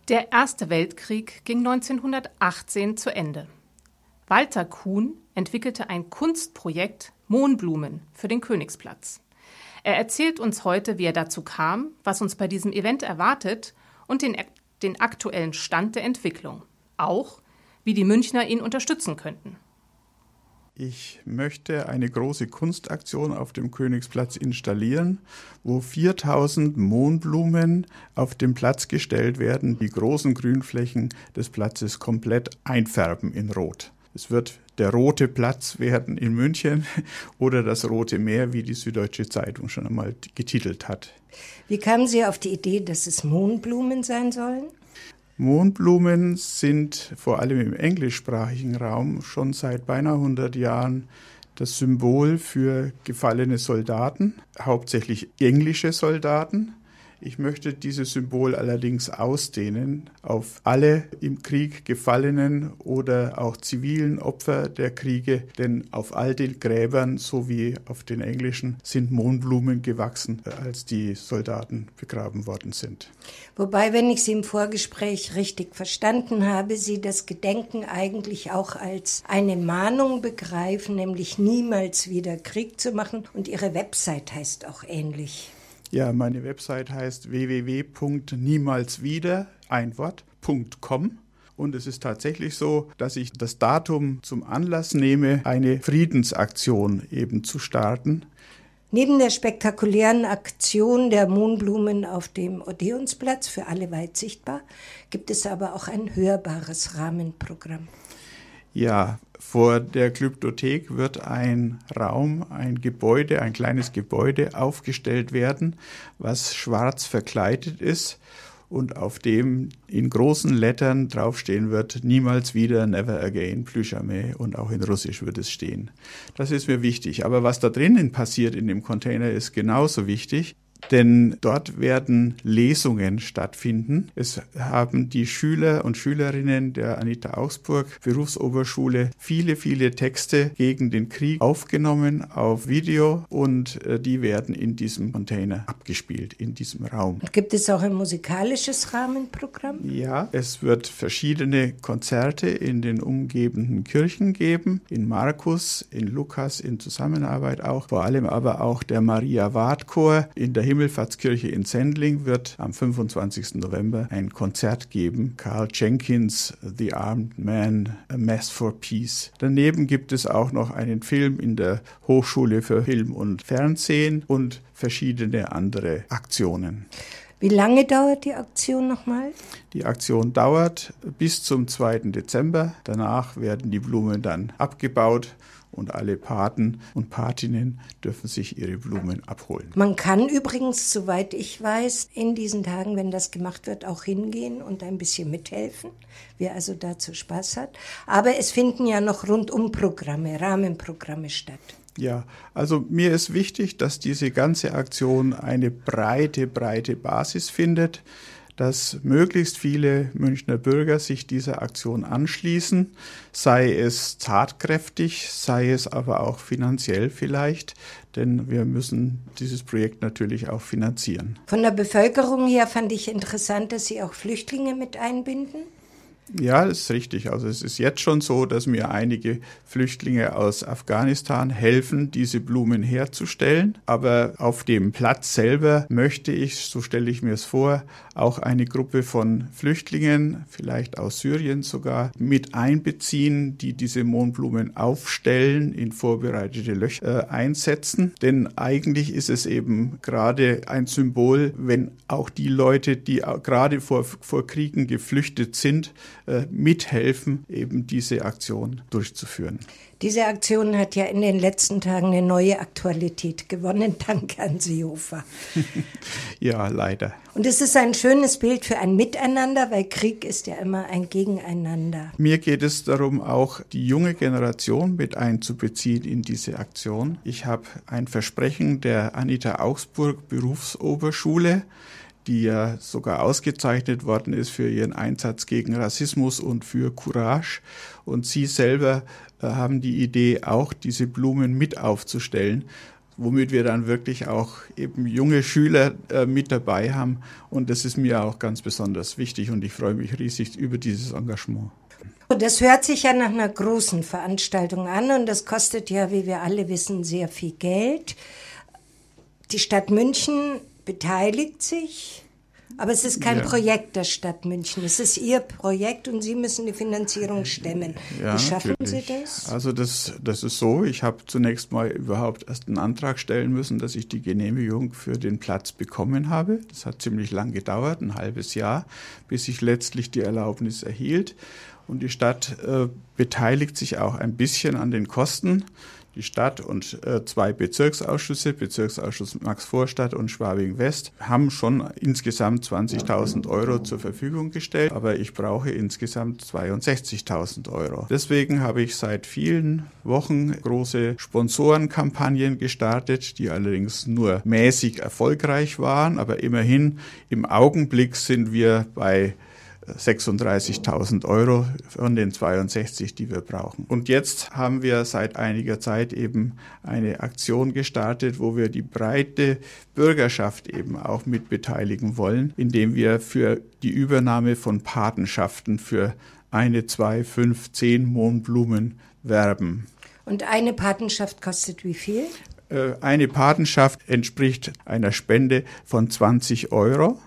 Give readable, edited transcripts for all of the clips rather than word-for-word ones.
Der Erste Weltkrieg ging 1918 zu Ende. Walter Kuhn entwickelte ein Kunstprojekt Mohnblumen für den Königsplatz. Er erzählt uns heute, wie er dazu kam, was uns bei diesem Event erwartet und den aktuellen Stand der Entwicklung. Auch, wie die Münchner ihn unterstützen könnten. Ich möchte eine große Kunstaktion auf dem Königsplatz installieren, wo 4000 Mohnblumen auf den Platz gestellt werden, die großen Grünflächen des Platzes komplett einfärben in Rot. Es wird der Rote Platz werden in München oder das Rote Meer, wie die Süddeutsche Zeitung schon einmal getitelt hat. Wie kamen Sie auf die Idee, dass es Mohnblumen sein sollen? Mohnblumen sind vor allem im englischsprachigen Raum schon seit beinahe 100 Jahren das Symbol für gefallene Soldaten, hauptsächlich englische Soldaten. Ich möchte dieses Symbol allerdings ausdehnen auf alle im Krieg gefallenen oder auch zivilen Opfer der Kriege, denn auf all den Gräbern sowie auf den englischen sind Mohnblumen gewachsen, als die Soldaten begraben worden sind. Wobei, wenn ich Sie im Vorgespräch richtig verstanden habe, Sie das Gedenken eigentlich auch als eine Mahnung begreifen, nämlich niemals wieder Krieg zu machen, und Ihre Website heißt auch ähnlich. Ja, meine Website heißt www.niemalswieder.com und es ist tatsächlich so, dass ich das Datum zum Anlass nehme, eine Friedensaktion eben zu starten. Neben der spektakulären Aktion der Mohnblumen auf dem Odeonsplatz, für alle weit sichtbar, gibt es aber auch ein hörbares Rahmenprogramm. Ja, vor der Glyptothek wird ein Raum, ein Gebäude, ein kleines Gebäude aufgestellt werden, was schwarz verkleidet ist und auf dem in großen Lettern draufstehen wird: Niemals wieder, never again, plus jamais, und auch in Russisch wird es stehen. Das ist mir wichtig. Aber was da drinnen passiert in dem Container ist genauso wichtig. Denn dort werden Lesungen stattfinden. Es haben die Schüler und Schülerinnen der Anita Augsburg Berufsoberschule viele Texte gegen den Krieg aufgenommen auf Video und die werden in diesem Container abgespielt, in diesem Raum. Und gibt es auch ein musikalisches Rahmenprogramm? Ja, es wird verschiedene Konzerte in den umgebenden Kirchen geben, in Markus, in Lukas, in Zusammenarbeit auch, vor allem aber auch der Maria-Ward-Chor in der Himmelfahrtskirche in Sendling wird am 25. November ein Konzert geben. Carl Jenkins, The Armed Man, A Mass for Peace. Daneben gibt es auch noch einen Film in der Hochschule für Film und Fernsehen und verschiedene andere Aktionen. Wie lange dauert die Aktion nochmal? Die Aktion dauert bis zum 2. Dezember. Danach werden die Blumen dann abgebaut und alle Paten und Patinnen dürfen sich ihre Blumen abholen. Man kann übrigens, soweit ich weiß, in diesen Tagen, wenn das gemacht wird, auch hingehen und ein bisschen mithelfen, wer also dazu Spaß hat. Aber es finden ja noch Rundumprogramme, Rahmenprogramme statt. Ja, also mir ist wichtig, dass diese ganze Aktion eine breite Basis findet, dass möglichst viele Münchner Bürger sich dieser Aktion anschließen, sei es tatkräftig, sei es aber auch finanziell vielleicht, denn wir müssen dieses Projekt natürlich auch finanzieren. Von der Bevölkerung her fand ich interessant, dass Sie auch Flüchtlinge mit einbinden. Ja, das ist richtig. Also es ist jetzt schon so, dass mir einige Flüchtlinge aus Afghanistan helfen, diese Blumen herzustellen. Aber auf dem Platz selber möchte ich, so stelle ich mir es vor, auch eine Gruppe von Flüchtlingen, vielleicht aus Syrien sogar, mit einbeziehen, die diese Mohnblumen aufstellen, in vorbereitete Löcher einsetzen. Denn eigentlich ist es eben gerade ein Symbol, wenn auch die Leute, die gerade vor Kriegen geflüchtet sind, mithelfen, eben diese Aktion durchzuführen. Diese Aktion hat ja in den letzten Tagen eine neue Aktualität gewonnen, dank Herrn Seehofer. Ja, leider. Und es ist ein schönes Bild für ein Miteinander, weil Krieg ist ja immer ein Gegeneinander. Mir geht es darum, auch die junge Generation mit einzubeziehen in diese Aktion. Ich habe ein Versprechen der Anita Augsburg Berufsoberschule, die ja sogar ausgezeichnet worden ist für ihren Einsatz gegen Rassismus und für Courage. Und sie selber haben die Idee, auch diese Blumen mit aufzustellen, womit wir dann wirklich auch eben junge Schüler mit dabei haben. Und das ist mir auch ganz besonders wichtig und ich freue mich riesig über dieses Engagement. Das hört sich ja nach einer großen Veranstaltung an und das kostet ja, wie wir alle wissen, sehr viel Geld. Die Stadt München beteiligt sich, aber es ist kein Projekt der Stadt München. Es ist Ihr Projekt und Sie müssen die Finanzierung stemmen. Ja, wie schaffen natürlich. Sie das? Also das ist so, ich habe zunächst mal überhaupt erst einen Antrag stellen müssen, dass ich die Genehmigung für den Platz bekommen habe. Das hat ziemlich lang gedauert, ein halbes Jahr, bis ich letztlich die Erlaubnis erhielt. Und die Stadt beteiligt sich auch ein bisschen an den Kosten. Die Stadt und 2 Bezirksausschüsse, Bezirksausschuss Maxvorstadt und Schwabing-West, haben schon insgesamt 20.000 Euro zur Verfügung gestellt, aber ich brauche insgesamt 62.000 Euro. Deswegen habe ich seit vielen Wochen große Sponsorenkampagnen gestartet, die allerdings nur mäßig erfolgreich waren, aber immerhin im Augenblick sind wir bei 36.000 Euro von den 62, die wir brauchen. Und jetzt haben wir seit einiger Zeit eben eine Aktion gestartet, wo wir die breite Bürgerschaft eben auch mit beteiligen wollen, indem wir für die Übernahme von Patenschaften für 1, 2, 5, 10 Mohnblumen werben. Und eine Patenschaft kostet wie viel? Eine Patenschaft entspricht einer Spende von 20 Euro.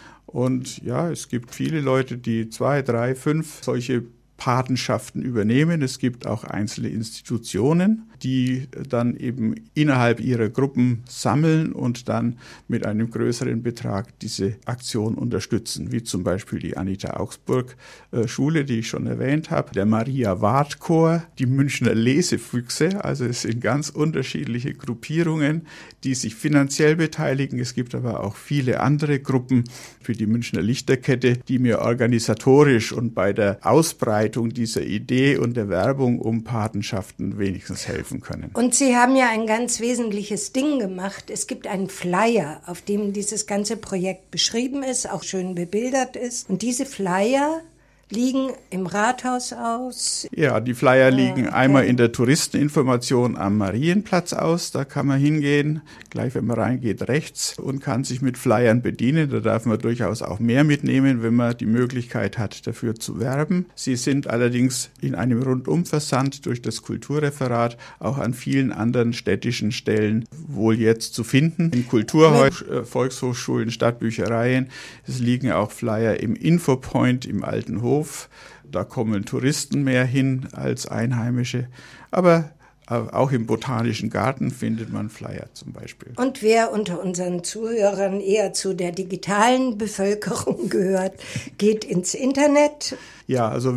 Und ja, es gibt viele Leute, die 2, 3, 5 solche Patenschaften übernehmen. Es gibt auch einzelne Institutionen, die dann eben innerhalb ihrer Gruppen sammeln und dann mit einem größeren Betrag diese Aktion unterstützen, wie zum Beispiel die Anita Augsburg Schule, die ich schon erwähnt habe, der Maria Ward Chor, die Münchner Lesefüchse. Also es sind ganz unterschiedliche Gruppierungen, die sich finanziell beteiligen. Es gibt aber auch viele andere Gruppen, für die Münchner Lichterkette, die mir organisatorisch und bei der Ausbreitung dieser Idee und der Werbung um Patenschaften wenigstens helfen können. Und Sie haben ja ein ganz wesentliches Ding gemacht. Es gibt einen Flyer, auf dem dieses ganze Projekt beschrieben ist, auch schön bebildert ist. Und diese Flyer liegen im Rathaus aus? Ja, die Flyer liegen einmal in der Touristeninformation am Marienplatz aus. Da kann man hingehen, gleich wenn man reingeht, rechts und kann sich mit Flyern bedienen. Da darf man durchaus auch mehr mitnehmen, wenn man die Möglichkeit hat, dafür zu werben. Sie sind allerdings in einem Rundumversand durch das Kulturreferat auch an vielen anderen städtischen Stellen wohl jetzt zu finden. In Kulturhäusern, Volkshochschulen, Stadtbüchereien. Es liegen auch Flyer im Infopoint im Alten Hof. Da kommen Touristen mehr hin als Einheimische, aber auch im Botanischen Garten findet man Flyer zum Beispiel. Und wer unter unseren Zuhörern eher zu der digitalen Bevölkerung gehört, geht ins Internet. Ja, also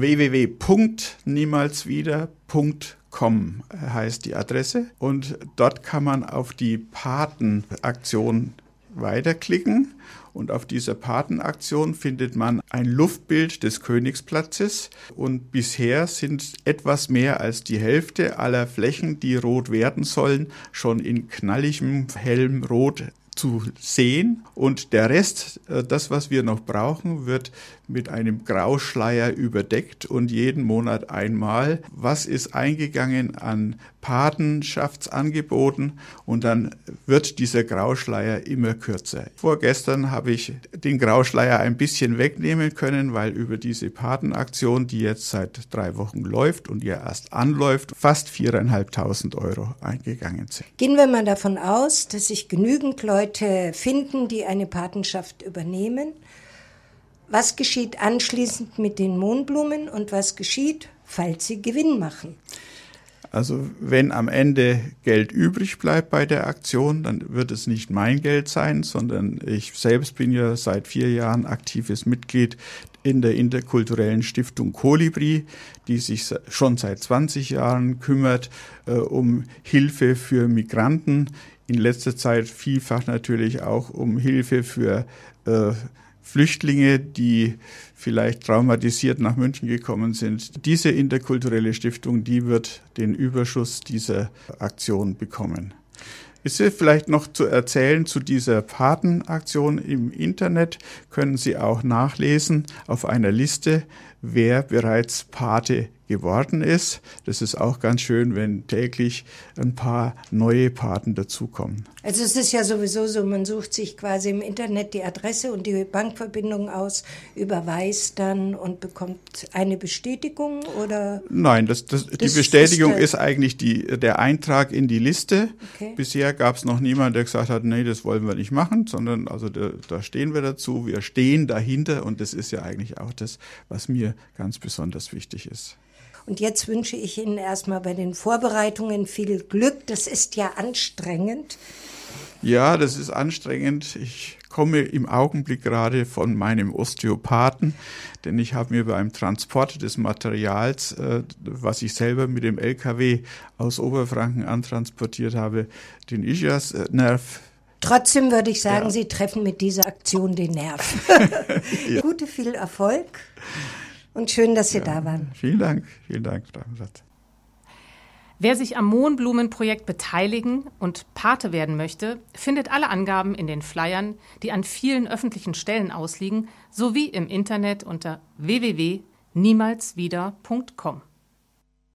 www.niemalswieder.com heißt die Adresse und dort kann man auf die Patenaktion weiterklicken. Und auf dieser Patenaktion findet man ein Luftbild des Königsplatzes und bisher sind etwas mehr als die Hälfte aller Flächen, die rot werden sollen, schon in knalligem, hellem Rot zu sehen. Und der Rest, das, was wir noch brauchen, wird mit einem Grauschleier überdeckt und jeden Monat einmal. Was ist eingegangen an Patenschaftsangeboten? Und dann wird dieser Grauschleier immer kürzer. Vorgestern habe ich den Grauschleier ein bisschen wegnehmen können, weil über diese Patenaktion, die jetzt seit 3 Wochen läuft und ja erst anläuft, fast 4.500 Euro eingegangen sind. Gehen wir mal davon aus, dass sich genügend Leute finden, die eine Patenschaft übernehmen. Was geschieht anschließend mit den Mohnblumen und was geschieht, falls sie Gewinn machen? Also wenn am Ende Geld übrig bleibt bei der Aktion, dann wird es nicht mein Geld sein, sondern ich selbst bin ja seit 4 Jahren aktives Mitglied in der interkulturellen Stiftung Kolibri, die sich schon seit 20 Jahren kümmert um Hilfe für Migranten. In letzter Zeit vielfach natürlich auch um Hilfe für Flüchtlinge, die vielleicht traumatisiert nach München gekommen sind. Diese interkulturelle Stiftung, die wird den Überschuss dieser Aktion bekommen. Ist vielleicht noch zu erzählen zu dieser Patenaktion im Internet, können Sie auch nachlesen auf einer Liste, wer bereits Pate geworden ist. Das ist auch ganz schön, wenn täglich ein paar neue Paten dazukommen. Also es ist ja sowieso so, man sucht sich quasi im Internet die Adresse und die Bankverbindung aus, überweist dann und bekommt eine Bestätigung oder? Nein, die Bestätigung ist eigentlich der Eintrag in die Liste. Okay. Bisher gab es noch niemanden, der gesagt hat, nee, das wollen wir nicht machen, sondern also da stehen wir dazu, wir stehen dahinter und das ist ja eigentlich auch das, was mir ganz besonders wichtig ist. Und jetzt wünsche ich Ihnen erstmal bei den Vorbereitungen viel Glück. Das ist ja anstrengend. Ja, das ist anstrengend. Ich komme im Augenblick gerade von meinem Osteopathen, denn ich habe mir beim Transport des Materials, was ich selber mit dem LKW aus Oberfranken antransportiert habe, den Ischiasnerv. Trotzdem würde ich sagen, Sie treffen mit dieser Aktion den Nerv. Ja. Gute, viel Erfolg. Und schön, dass Sie da waren. Vielen Dank, Frau Satt. Wer sich am Mohnblumenprojekt beteiligen und Pate werden möchte, findet alle Angaben in den Flyern, die an vielen öffentlichen Stellen ausliegen, sowie im Internet unter www.niemalswieder.com.